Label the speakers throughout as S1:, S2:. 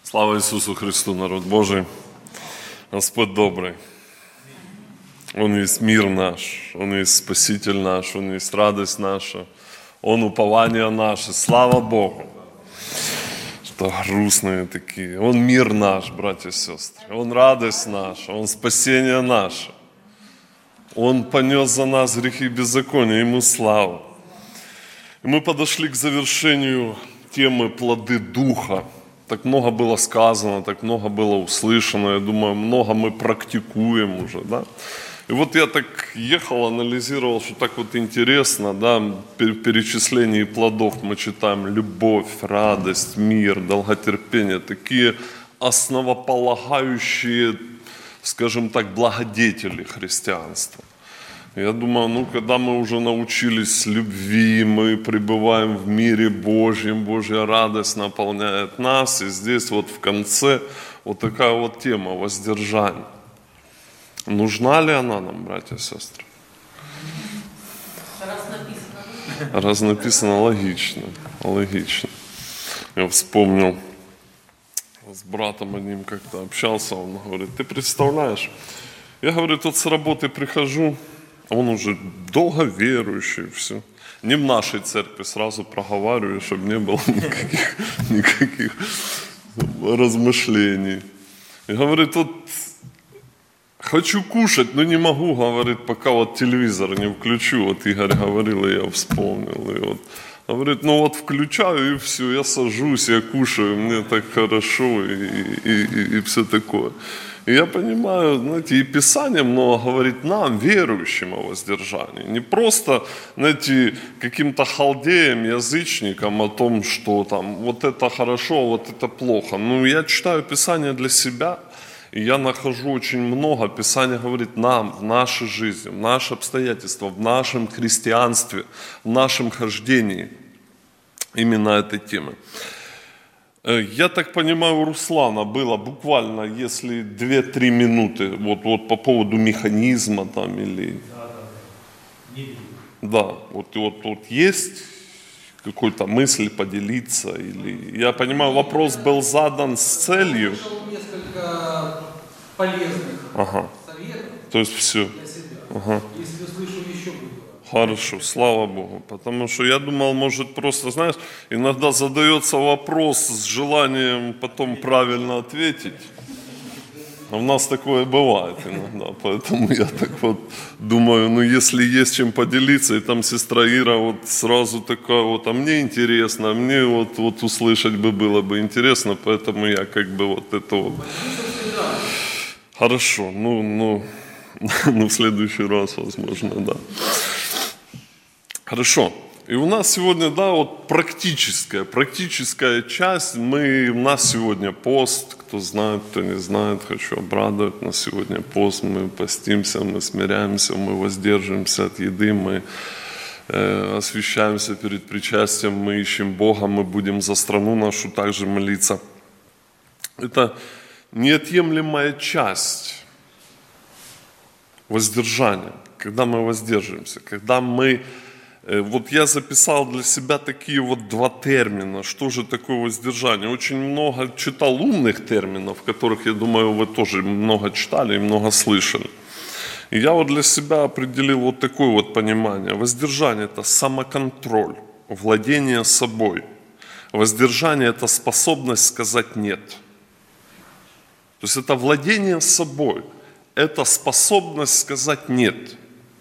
S1: Слава Иисусу Христу, народ Божий. Господь добрый. Он есть мир наш, Он есть Спаситель наш, Он есть радость наша, Он упование наше. Слава Богу. Что грустные такие. Он мир наш, братья и сестры. Он радость наша, Он спасение наше. Он понес за нас грехи и беззакония, Ему слава. И мы подошли к завершению темы «Плоды Духа». Так много было сказано, так много было услышано. Я думаю, много мы практикуем уже, да. И вот я так ехал, анализировал, что так вот интересно, да, в перечислении плодов мы читаем любовь, радость, мир, долготерпение, такие основополагающие, скажем так, благодетели христианства. Я думаю, когда мы уже научились любви, мы пребываем в мире Божьем, Божья радость наполняет нас, и здесь вот в конце вот такая вот тема воздержания. Нужна ли она нам, братья и сестры? Раз написано, логично. Я вспомнил, с братом одним как-то общался, он говорит, ты представляешь, я, говорит, вот с работы прихожу, он уже долго верующий, все. Не в нашей церкви, сразу проговариваю, чтобы не было никаких размышлений. И говорит, вот хочу кушать, но не могу, говорит, пока вот телевизор не включу. Вот Игорь говорил, и я вспомнил. И вот, говорит, вот включаю, и все, я сажусь, я кушаю, мне так хорошо, и все такое. И я понимаю, знаете, и Писание много говорит нам, верующим, о воздержании. Не просто, знаете, каким-то халдеям, язычникам о том, что там вот это хорошо, вот это плохо. Я читаю Писание для себя, и я нахожу очень много. Писание говорит нам, в нашей жизни, в наши обстоятельства, в нашем христианстве, в нашем хождении именно этой темы. Я так понимаю, у Руслана было буквально, если 2-3 минуты, вот по поводу механизма там или... Да, вот есть какой-то мысль поделиться или... Я понимаю, вопрос был задан с целью...
S2: Несколько полезных советов.
S1: То есть все.
S2: Для себя. Если услышу, еще буду.
S1: Хорошо, слава Богу. Потому что я думал, может просто, знаешь, иногда задается вопрос с желанием потом правильно ответить. А у нас такое бывает иногда. Поэтому я так вот думаю, если есть чем поделиться, и там сестра Ира вот сразу такая вот, а мне интересно, а мне вот услышать было бы интересно, поэтому я как бы вот это вот... Хорошо, в следующий раз, возможно, да. Хорошо. И у нас сегодня, практическая часть. У нас сегодня пост. Кто знает, кто не знает, хочу обрадовать. У нас сегодня пост. Мы постимся, мы смиряемся, мы воздерживаемся от еды, мы освящаемся перед причастием, мы ищем Бога, мы будем за страну нашу также молиться. Это неотъемлемая часть воздержания, когда мы воздерживаемся, когда мы... я записал для себя такие два термина, что же такое воздержание. Очень много читал умных терминов, которых, я думаю, вы тоже много читали и много слышали. И я для себя определил такое понимание. Воздержание – это самоконтроль, владение собой. Воздержание – это способность сказать «нет». То есть это владение собой, это способность сказать «нет».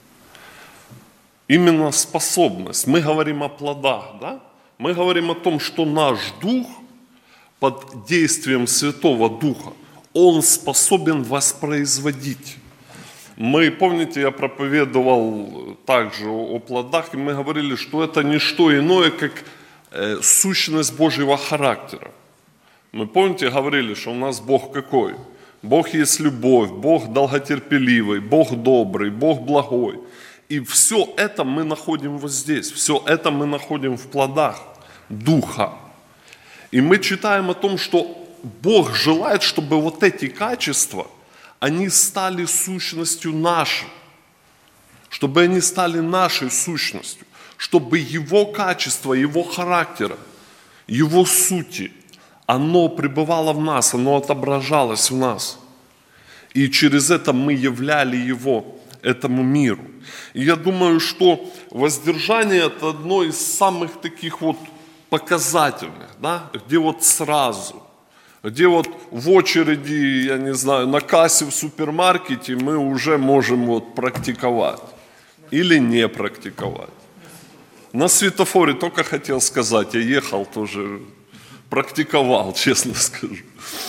S1: Именно способность. Мы говорим о плодах, да? Мы говорим о том, что наш дух под действием Святого Духа, он способен воспроизводить. Помните, я проповедовал также о плодах, и мы говорили, что это не что иное, как сущность Божьего характера. Мы, помните, говорили, что у нас Бог какой? Бог есть любовь, Бог долготерпеливый, Бог добрый, Бог благой. И все это мы находим вот здесь, все это мы находим в плодах Духа. И мы читаем о том, что Бог желает, чтобы эти качества, они стали сущностью нашей, чтобы они стали нашей сущностью, чтобы Его качества, Его характера, Его сути, оно пребывало в нас, оно отображалось в нас. И через это мы являли его этому миру. И я думаю, что воздержание – это одно из самых таких вот показательных, да? Где вот сразу, где вот в очереди, я не знаю, на кассе в супермаркете мы уже можем вот практиковать или не практиковать. На светофоре только хотел сказать, я ехал тоже, практиковал, честно скажу.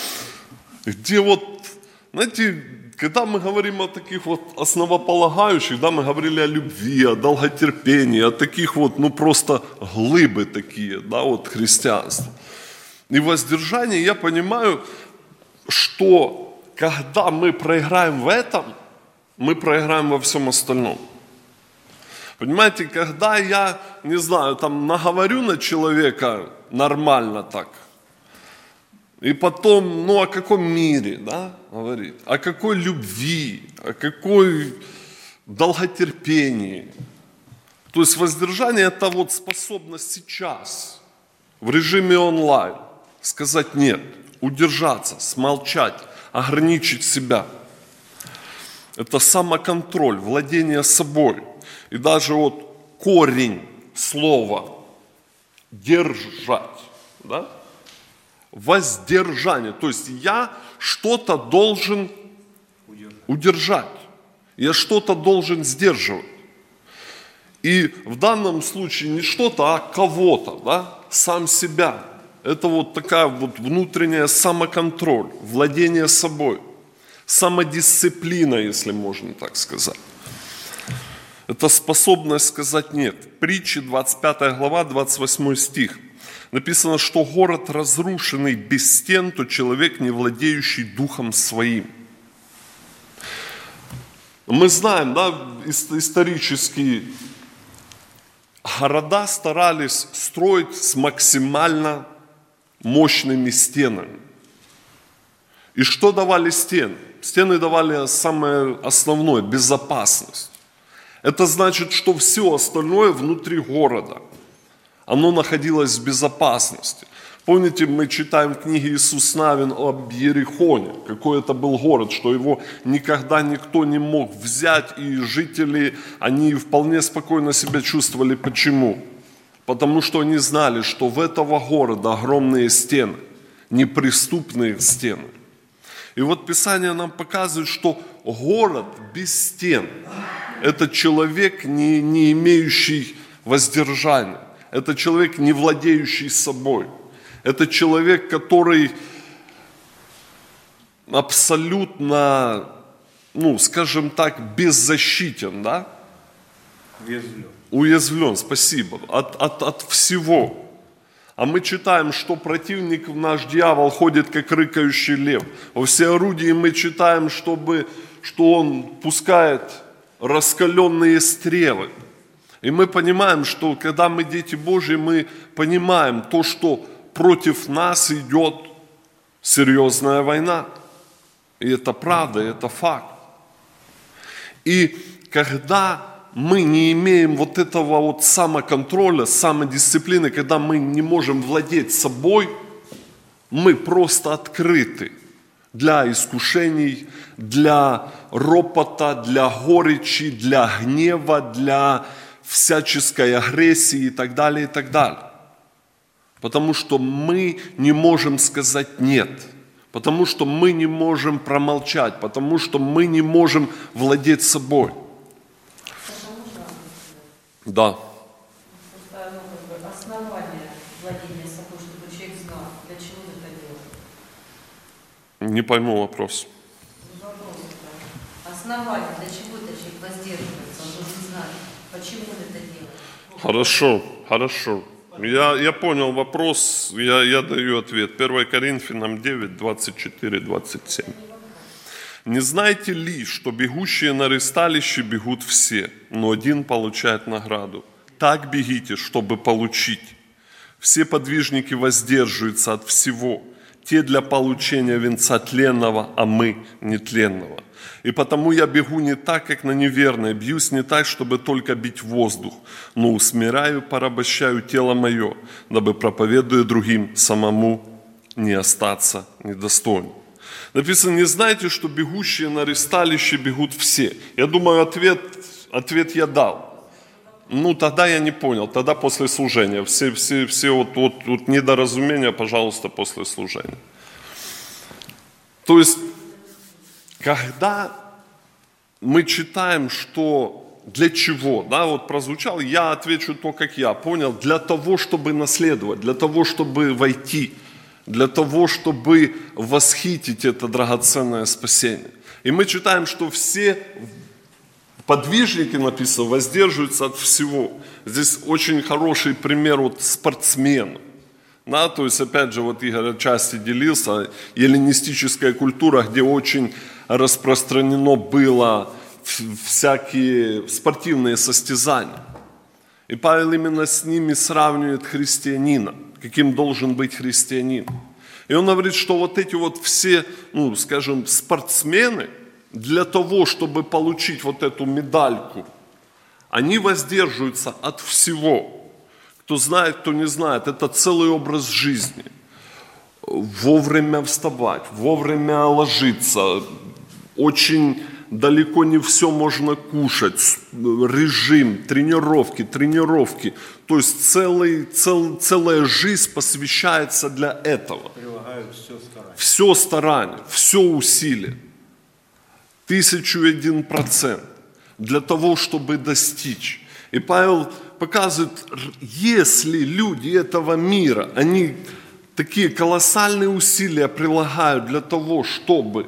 S1: Где вот, знаете, когда мы говорим о таких вот основополагающих, да, мы говорили о любви, о долготерпении, о таких вот, ну просто глыбы такие, да, вот христианства. И воздержание, я понимаю, что когда мы проиграем в этом, мы проиграем во всем остальном. Понимаете, когда я, не знаю, там наговорю на человека нормально так, и потом, ну о каком мире, да, говорит, о какой любви, о какой долготерпении. То есть воздержание – это вот способность сейчас, в режиме онлайн, сказать нет, удержаться, смолчать, ограничить себя. Это самоконтроль, владение собой. И даже вот корень слова «держать», да? Воздержание. То есть я что-то должен удержать. Я что-то должен сдерживать. И в данном случае не что-то, а кого-то, да? Сам себя. Это вот такая вот внутренняя самоконтроль, владение собой, самодисциплина, если можно так сказать. Это способность сказать «нет». Притчи, 25 глава, 28 стих. Написано, что город разрушенный без стен, то человек, не владеющий духом своим. Мы знаем, да, исторически города старались строить с максимально мощными стенами. И что давали стены? Стены давали самое основное – безопасность. Это значит, что все остальное внутри города, оно находилось в безопасности. Помните, мы читаем в книге Иисус Навин об Иерихоне, какой это был город, что его никогда никто не мог взять, и жители, они вполне спокойно себя чувствовали. Почему? Потому что они знали, что в этого города огромные стены, неприступные стены. И вот Писание нам показывает, что город без стен – это человек, не имеющий воздержания. Это человек, не владеющий собой. Это человек, который абсолютно, ну, скажем так, беззащитен, да? Уязвлен, спасибо, от всего. А мы читаем, что противник наш дьявол ходит, как рыкающий лев. Во всеорудии мы читаем, что он пускает раскаленные стрелы. И мы понимаем, что когда мы дети Божьи, мы понимаем то, что против нас идет серьезная война. И это правда, это факт. И когда мы не имеем вот этого вот самоконтроля, самодисциплины, когда мы не можем владеть собой, мы просто открыты для искушений, для ропота, для горечи, для гнева, для всяческой агрессии и так далее, и так далее. Потому что мы не можем сказать «нет», потому что мы не можем промолчать, потому что мы не можем владеть собой. Да.
S3: Основание владения собой, чтобы человек знал, для чего он это делает.
S1: Не пойму вопрос.
S3: Вопрос. Основание, для чего этот человек воздерживается, он должен знать, почему он это делает.
S1: Хорошо. Я понял вопрос, я даю ответ. 1 Коринфянам 9, 24, 27. Не знаете ли, что бегущие на ресталище бегут все, но один получает награду? Так бегите, чтобы получить. Все подвижники воздерживаются от всего, те для получения венца тленного, а мы нетленного. И потому я бегу не так, как на неверное, бьюсь не так, чтобы только бить воздух, но усмиряю, порабощаю тело мое, дабы, проповедуя другим, самому не остаться недостойным. Написано, не знаете, что бегущие на ресталище бегут все. Я думаю, ответ я дал. Тогда я не понял, тогда после служения. Все вот недоразумения, пожалуйста, после служения. То есть, когда мы читаем, что для чего, прозвучало, я отвечу то, как я понял, для того, чтобы наследовать, для того, чтобы войти, для того, чтобы восхитить это драгоценное спасение. И мы читаем, что все подвижники, написано, воздерживаются от всего. Здесь очень хороший пример спортсменов. То есть, опять же, Игорь отчасти делился, эллинистическая культура, где очень распространено было всякие спортивные состязания. И Павел именно с ними сравнивает христианина, каким должен быть христианин. И он говорит, что эти все, скажем, спортсмены, для того, чтобы получить эту медальку, они воздерживаются от всего. Кто знает, кто не знает, это целый образ жизни. Вовремя вставать, вовремя ложиться, очень далеко не все можно кушать, режим, тренировки. То есть целая жизнь посвящается для этого.
S4: Прилагают все старание.
S1: Все старание, все усилие. 1001% для того, чтобы достичь. И Павел показывает, если люди этого мира, они такие колоссальные усилия прилагают для того, чтобы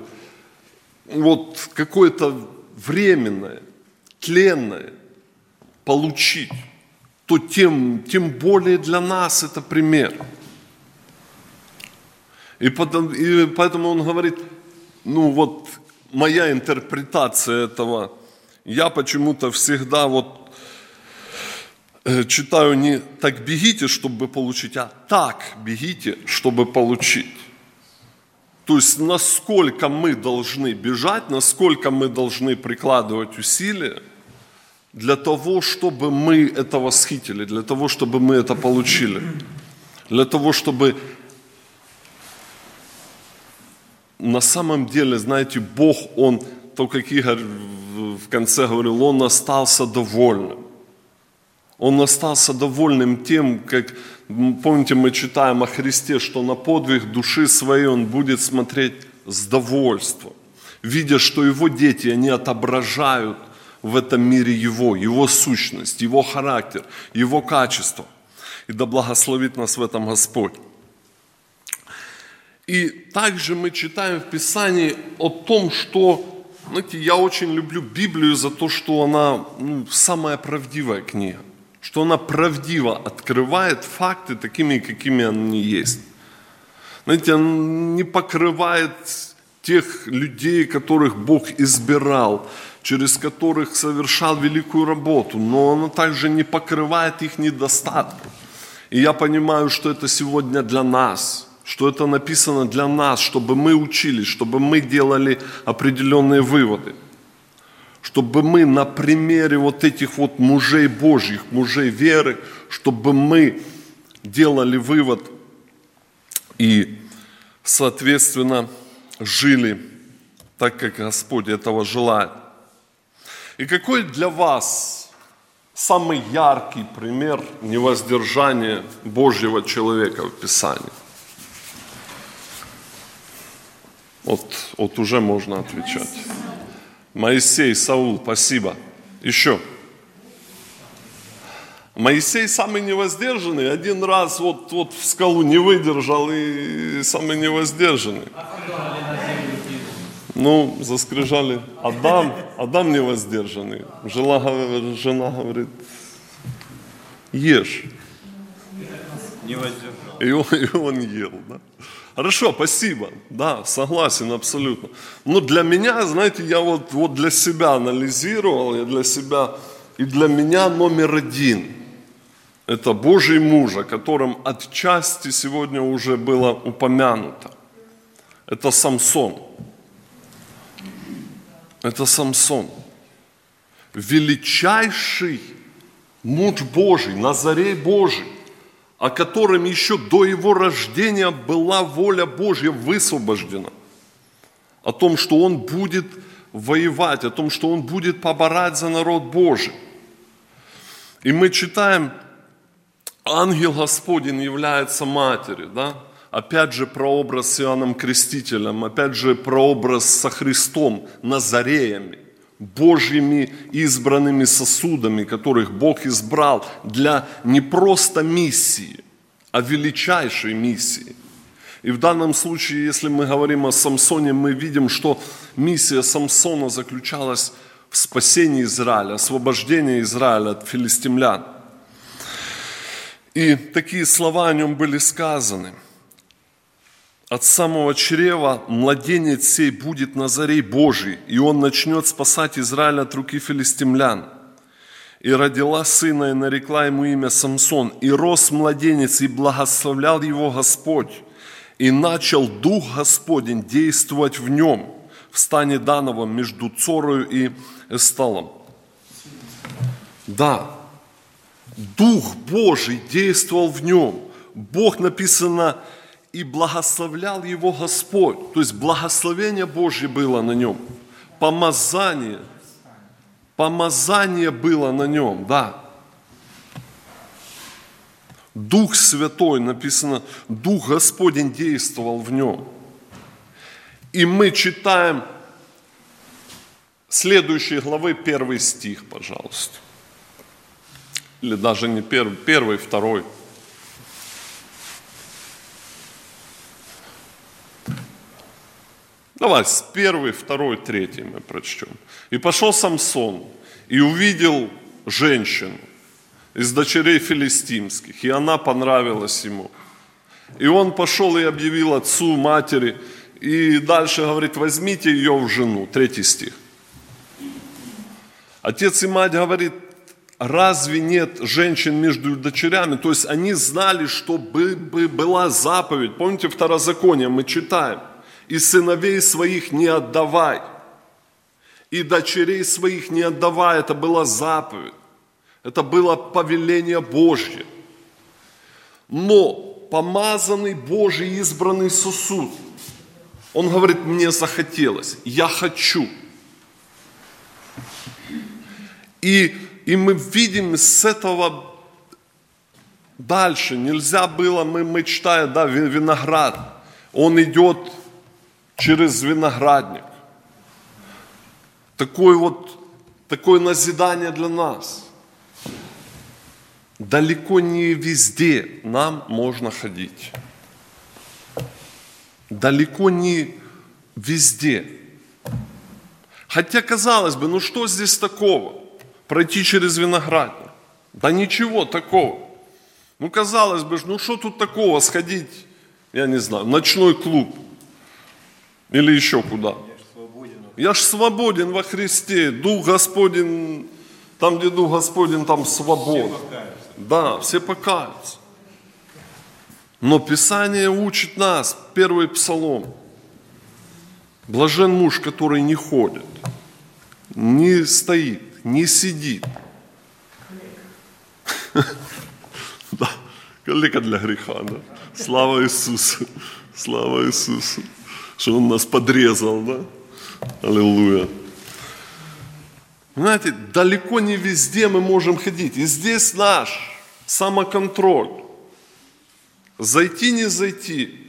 S1: какое-то временное, тленное получить, то тем более для нас это пример. И поэтому он говорит, моя интерпретация этого, я почему-то всегда читаю не «так бегите, чтобы получить», а «так бегите, чтобы получить». То есть, насколько мы должны бежать, насколько мы должны прикладывать усилия для того, чтобы мы это восхитили, для того, чтобы мы это получили, для того, чтобы на самом деле, знаете, Бог, Он, то, как Игорь в конце говорил, Он остался довольным. Он остался довольным тем, как, помните, мы читаем о Христе, что на подвиг души своей Он будет смотреть с довольством, видя, что Его дети, они отображают в этом мире Его сущность, Его характер, Его качество. И да благословит нас в этом Господь. И также мы читаем в Писании о том, что, знаете, я очень люблю Библию за то, что она самая правдивая книга, что она правдиво открывает факты такими, какими они есть. Знаете, она не покрывает тех людей, которых Бог избирал, через которых совершал великую работу, но она также не покрывает их недостатков. И я понимаю, что это сегодня для нас, что это написано для нас, чтобы мы учились, чтобы мы делали определенные выводы, чтобы мы на примере этих мужей Божьих, мужей веры, чтобы мы делали вывод и, соответственно, жили так, как Господь этого желает. И какой для вас самый яркий пример невоздержания Божьего человека в Писании? Вот уже можно отвечать. Моисей, Саул, спасибо. Еще. Моисей самый невоздержанный, один раз в скалу не выдержал и самый невоздержанный. Заскрижали. Адам невоздержанный. Жена говорит, ешь.
S4: Не воздержал.
S1: И он ел, да? Хорошо, спасибо. Да, согласен абсолютно. Но для меня, знаете, я для себя анализировал, и для меня номер один – это Божий муж, о котором отчасти сегодня уже было упомянуто. Это Самсон. Это Самсон. Величайший муж Божий, Назарей Божий, о котором еще до его рождения была воля Божья высвобождена. О том, что он будет воевать, о том, что он будет поборать за народ Божий. И мы читаем, ангел Господень является матерью, да? Опять же прообраз с Иоанном Крестителем, опять же прообраз со Христом, Назареями, Божьими избранными сосудами, которых Бог избрал для не просто миссии, а величайшей миссии. И в данном случае, если мы говорим о Самсоне, мы видим, что миссия Самсона заключалась в спасении Израиля, освобождении Израиля от филистимлян. И такие слова о нем были сказаны. От самого чрева младенец сей будет Назарей Божий, и он начнет спасать Израиль от руки филистимлян. И родила сына, и нарекла ему имя Самсон. И рос младенец, и благословлял его Господь. И начал Дух Господень действовать в нем, в стане Дановом между Цорою и Эсталом. Да, Дух Божий действовал в нем. Бог, написано, и благословлял его Господь. То есть благословение Божье было на нем. Помазание было на нем, да. Дух Святой, написано, Дух Господень действовал в нем. И мы читаем следующей главы 1 стих, пожалуйста. Или даже не первый, второй. Давай, с 1, 2, 3 мы прочтем. «И пошел Самсон, и увидел женщину из дочерей филистимских, и она понравилась ему. И он пошел и объявил отцу, матери, и дальше говорит, возьмите ее в жену». 3 стих. Отец и мать говорит, разве нет женщин между дочерями? То есть они знали, что была заповедь. Помните, Второзаконие мы читаем. «И сыновей своих не отдавай, и дочерей своих не отдавай». Это была заповедь, это было повеление Божье. Но помазанный Божий избранный сосуд, он говорит, мне захотелось, я хочу. И мы видим с этого дальше, нельзя было, мы читаем, да, виноград, он идет через виноградник. Такое назидание для нас. Далеко не везде нам можно ходить. Далеко не везде. Хотя, казалось бы, ну что здесь такого? Пройти через виноградник. Да ничего такого. Ну, казалось бы, ну что тут такого сходить, я не знаю, в ночной клуб. Или еще куда? Я ж свободен во Христе. Дух Господень, там, где Дух Господень, там свобода. Да, все покаются. Но Писание учит нас, 1 Псалом. Блажен муж, который не ходит, не стоит, не сидит. Да, коллега для греха, да? Слава Иисусу, слава Иисусу. Что Он нас подрезал, да? Аллилуйя. Знаете, далеко не везде мы можем ходить. И здесь наш самоконтроль. Зайти, не зайти.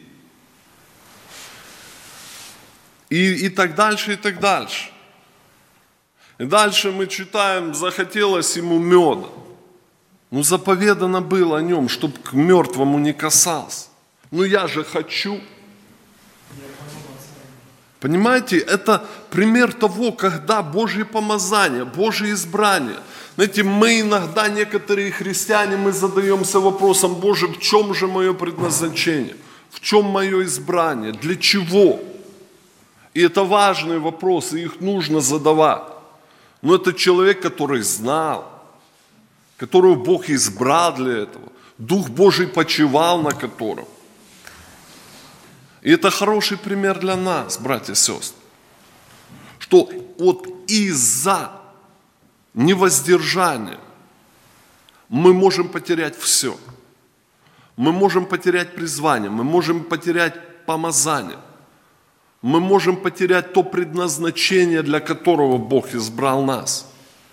S1: И так дальше, и так дальше. И дальше мы читаем, захотелось ему меда. Ну, заповедано было о нем, чтобы к мертвому не касался. Ну, я же хочу. Понимаете, это пример того, когда Божье помазание, Божье избрание. Знаете, мы иногда, некоторые христиане, мы задаемся вопросом, Боже, в чем же мое предназначение? В чем мое избрание? Для чего? И это важные вопросы, их нужно задавать. Но это человек, который знал, которого Бог избрал для этого. Дух Божий почивал на котором. И это хороший пример для нас, братья и сестры, что вот из-за невоздержания мы можем потерять все. Мы можем потерять призвание, мы можем потерять помазание. Мы можем потерять то предназначение, для которого Бог избрал нас.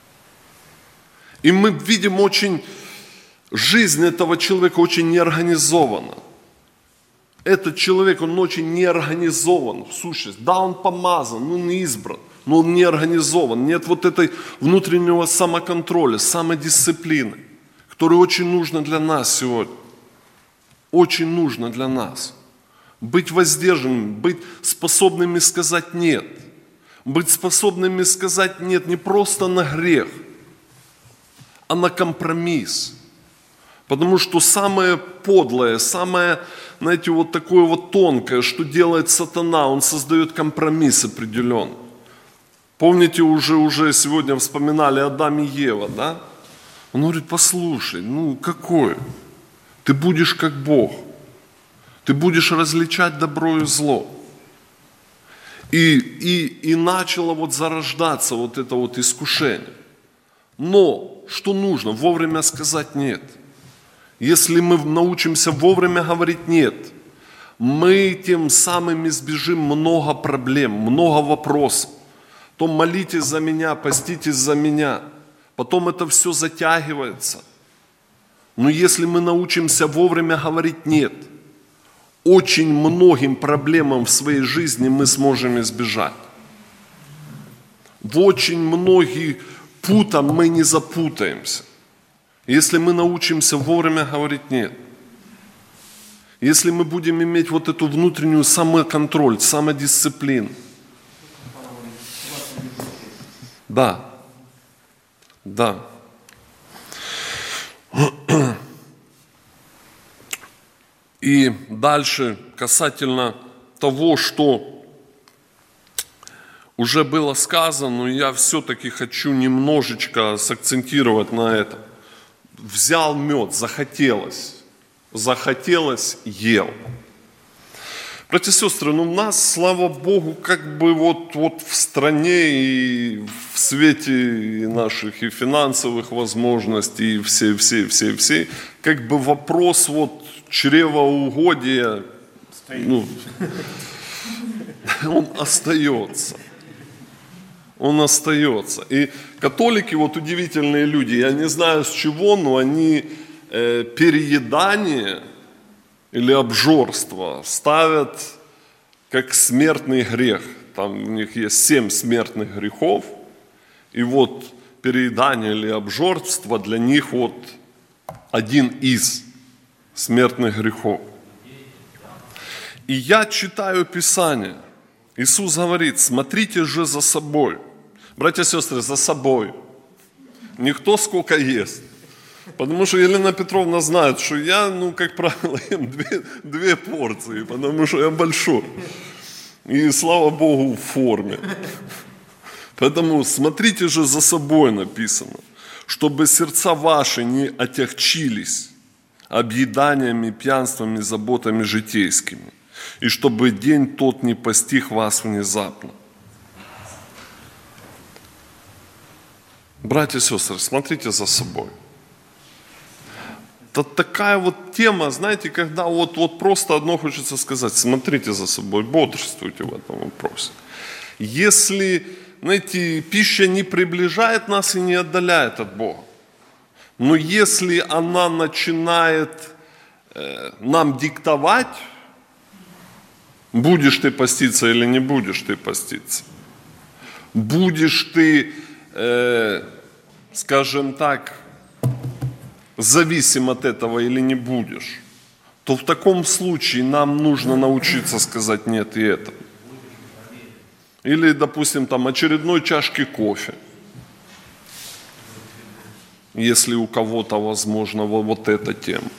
S1: И мы видим жизнь этого человека очень неорганизована. Этот человек, он очень неорганизован в сущности. Да, он помазан, он избран, но он не организован. Нет вот этой внутреннего самоконтроля, самодисциплины, которая очень нужна для нас сегодня. Очень нужна для нас. Быть воздержанными, быть способными сказать «нет». Быть способными сказать «нет» не просто на грех, а на компромисс. Потому что самое подлое, самое, знаете, вот такое вот тонкое, что делает сатана, он создает компромисс определенный. Помните, уже сегодня вспоминали Адам и Ева, да? Он говорит: послушай, какое? Ты будешь как Бог. Ты будешь различать добро и зло. И начало вот зарождаться вот это вот искушение. Но что нужно? Вовремя сказать «нет». Если мы научимся вовремя говорить «нет», мы тем самым избежим много проблем, много вопросов. То молитесь за меня, поститесь за меня. Потом это все затягивается. Но если мы научимся вовремя говорить «нет», очень многим проблемам в своей жизни мы сможем избежать. В очень многих путах мы не запутаемся. Если мы научимся вовремя говорить «нет», если мы будем иметь вот эту внутреннюю самоконтроль, самодисциплину. Да. И дальше касательно того, что уже было сказано, но я все-таки хочу немножечко сакцентировать на этом. Взял мед, захотелось, ел. Братья и сестры, у нас, слава Богу, как бы вот в стране и в свете наших и финансовых возможностей, и все, как бы вопрос чревоугодия, он остается. И католики, удивительные люди, я не знаю с чего, но они переедание или обжорство ставят как смертный грех. Там у них есть 7 смертных грехов. И переедание или обжорство для них один из смертных грехов. И я читаю Писание. Иисус говорит: смотрите же за собой. Братья и сестры, за собой. Не кто сколько ест. Потому что Елена Петровна знает, что я, как правило, ем 2 порции, потому что я большой. И, слава Богу, в форме. Поэтому смотрите же за собой, написано, чтобы сердца ваши не отягчились объеданиями, пьянствами, заботами житейскими, и чтобы день тот не постиг вас внезапно. Братья и сестры, смотрите за собой. Это такая тема, знаете, когда просто одно хочется сказать: смотрите за собой, бодрствуйте в этом вопросе. Если, знаете, пища не приближает нас и не отдаляет от Бога, но если она начинает нам диктовать, будешь ты поститься или не будешь ты поститься, будешь ты, скажем так, зависим от этого или не будешь, то в таком случае нам нужно научиться сказать «нет» и этому. Или, допустим, очередной чашки кофе. Если у кого-то, возможно, эта тема.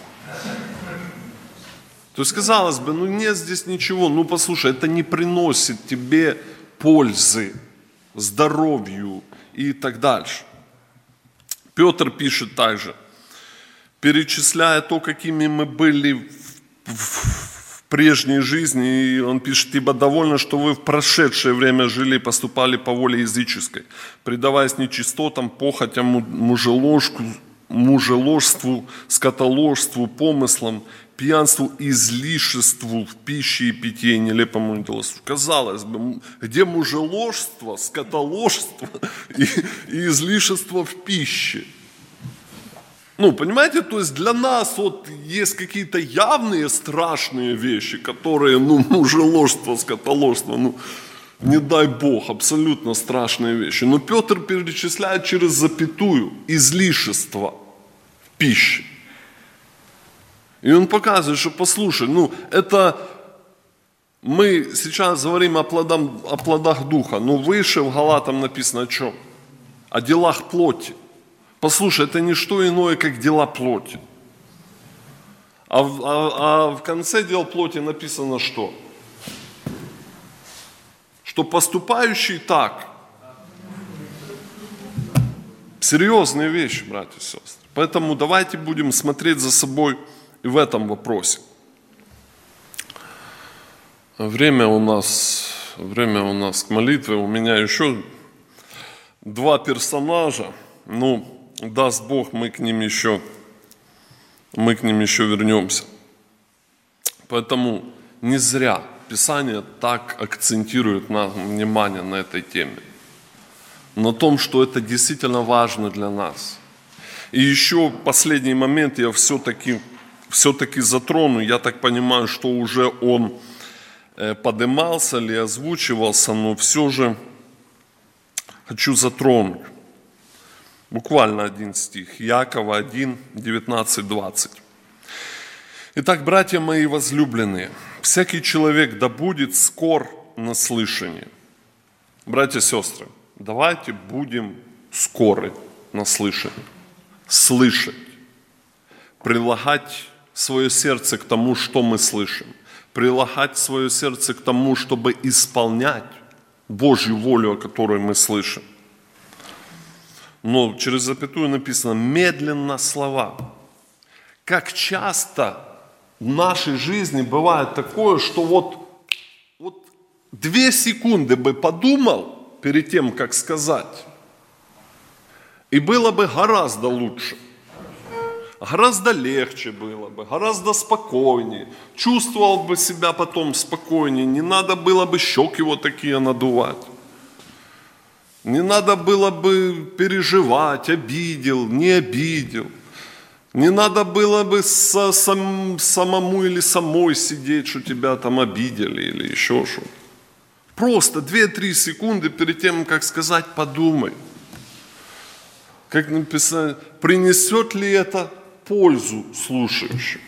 S1: То есть, казалось бы, нет здесь ничего. Послушай, это не приносит тебе пользы, здоровью и так дальше. Петр пишет также, перечисляя то, какими мы были в прежней жизни, и он пишет: ибо довольно, что вы в прошедшее время жили и поступали по воле языческой, предаваясь нечистотам, похотям, мужеложству, мужеложству, скотоложству, помыслам, пьянству, излишеству в пище и питье, нелепому идолослужению. Казалось бы, где мужеложство, скотоложство и излишество в пище? Понимаете, то есть для нас вот есть какие-то явные страшные вещи, которые, мужеложство, скотоложство, не дай Бог, абсолютно страшные вещи. Но Петр перечисляет через запятую излишество в пище. И он показывает, что послушай, это мы сейчас говорим о плодах Духа, но выше в Галатам написано о чем? О делах плоти. Послушай, это не что иное, как дела плоти. А в конце дел плоти написано что? Что поступающий так. Серьезные вещи, братья и сестры. Поэтому давайте будем смотреть за собой и в этом вопросе. Время у нас к молитве. У меня еще 2 персонажа. Даст Бог, мы к ним еще вернемся. Поэтому не зря Писание так акцентирует внимание на этой теме. На том, что это действительно важно для нас. И еще последний момент я все-таки затрону. Я так понимаю, что уже он поднимался или озвучивался, но все же хочу затронуть. Буквально один стих. Иакова 1, 19-20. Итак, братья мои возлюбленные, всякий человек да будет скор на слышание. Братья и сестры, давайте будем скоры на слышание. Слышать. Прилагать свое сердце к тому, что мы слышим. Прилагать свое сердце к тому, чтобы исполнять Божью волю, о которой мы слышим. Но через запятую написано «медленно слова». Как часто в нашей жизни бывает такое, что вот 2 секунды бы подумал перед тем, как сказать, и было бы гораздо лучше, гораздо легче было бы, гораздо спокойнее, чувствовал бы себя потом спокойнее, не надо было бы щеки вот такие надувать. Не надо было бы переживать, обидел, не обидел. Не надо было бы самому или самой сидеть, что тебя там обидели или еще что-то. Просто 2-3 секунды перед тем, как сказать, подумай. Как написано, принесет ли это пользу слушающим?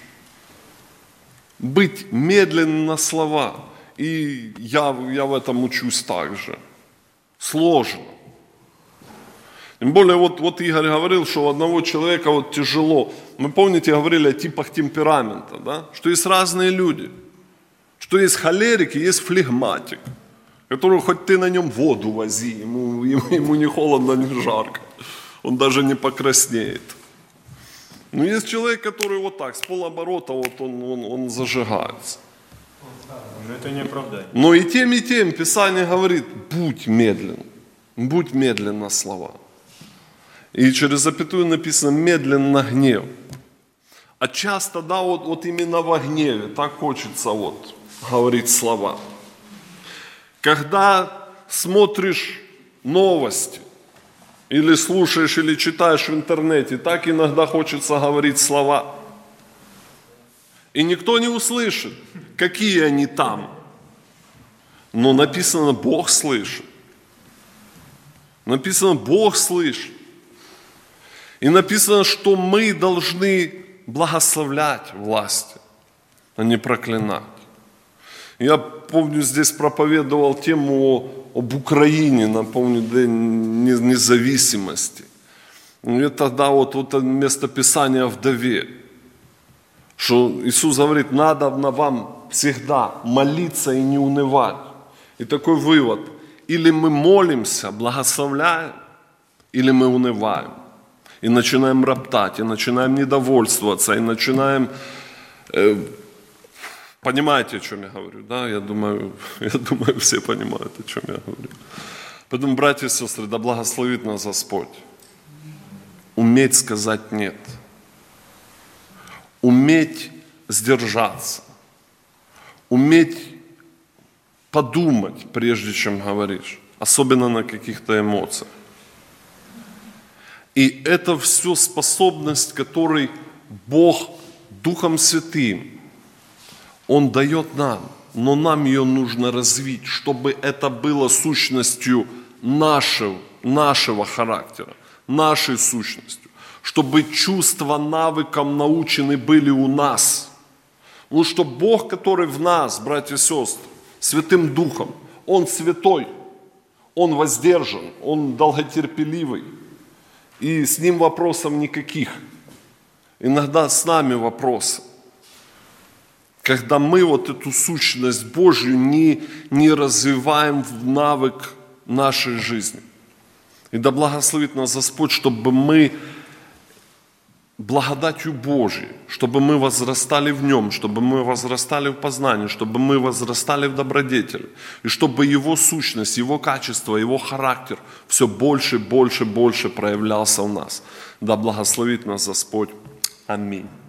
S1: Быть медленным на слова. И я в этом учусь также. Сложно. Тем более, вот Игорь говорил, что у одного человека тяжело. Мы, помните, говорили о типах темперамента, да? Что есть разные люди. Что есть холерик и есть флегматик, которого хоть ты на нем воду вози, ему ни холодно, ни жарко. Он даже не покраснеет. Но есть человек, который вот так, с полоборота, он зажигается.
S4: Но это не оправдание.
S1: Но и тем Писание говорит, будь медлен на слова. И через запятую написано медленно гнев. А часто, да, вот именно во гневе так хочется говорить слова. Когда смотришь новости, или слушаешь, или читаешь в интернете, так иногда хочется говорить слова. И никто не услышит, какие они там. Но написано, Бог слышит. Написано, Бог слышит. И написано, что мы должны благословлять власти, а не проклинать. Я помню, здесь проповедовал тему об Украине, напомню, День независимости. И тогда вот местописание о вдове, что Иисус говорит, надо вам всегда молиться и не унывать. И такой вывод, или мы молимся, благословляем, или мы унываем. И начинаем роптать, и начинаем недовольствоваться, и начинаем... Понимаете, о чем я говорю, да? Я думаю, все понимают, о чем я говорю. Поэтому, братья и сестры, да благословит нас Господь. уметь сказать «нет», уметь сдержаться, уметь подумать, прежде чем говоришь, особенно на каких-то эмоциях. И это все способность, которую Бог Духом Святым, Он дает нам, но нам ее нужно развить, чтобы это было сущностью нашего характера, нашей сущностью, чтобы чувства, навыкам научены были у нас. Потому что Бог, который в нас, братья и сестры, Святым Духом, Он святой, Он воздержан, Он долготерпеливый, и с Ним вопросов никаких. Иногда с нами вопросы. Когда мы вот эту сущность Божью не развиваем в навык нашей жизни. И да благословит нас Господь, чтобы мы благодатью Божией, чтобы мы возрастали в Нем, чтобы мы возрастали в познании, чтобы мы возрастали в добродетели, и чтобы Его сущность, Его качество, Его характер все больше, больше, больше проявлялся в нас. Да благословит нас Господь. Аминь.